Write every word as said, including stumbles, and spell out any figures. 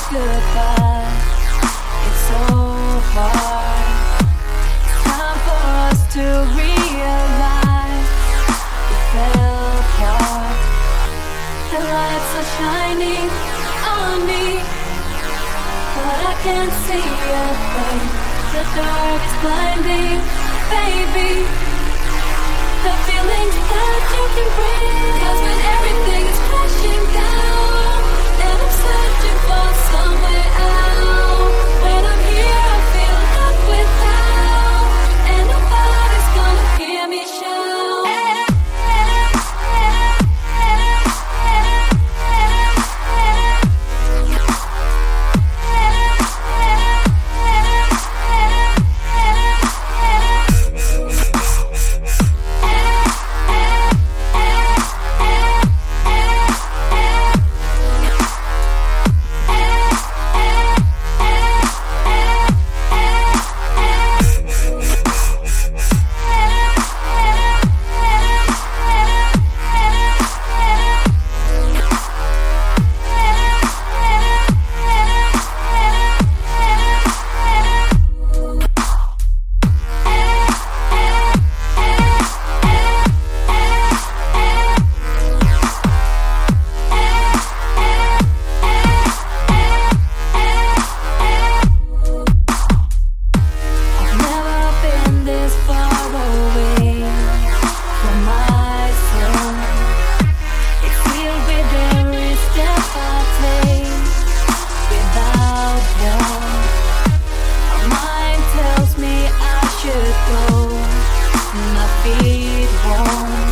goodbye. It's so hard. It's time for us to realize we fell apart. The lights are shining on me, but I can't see a thing. The dark is blinding, baby. The feelings that you can bring. 'Cause when everything is crashing down and I'm searching for somewhere out, when I'm here I feel left without, and nobody's gonna hear me shout. My feet won't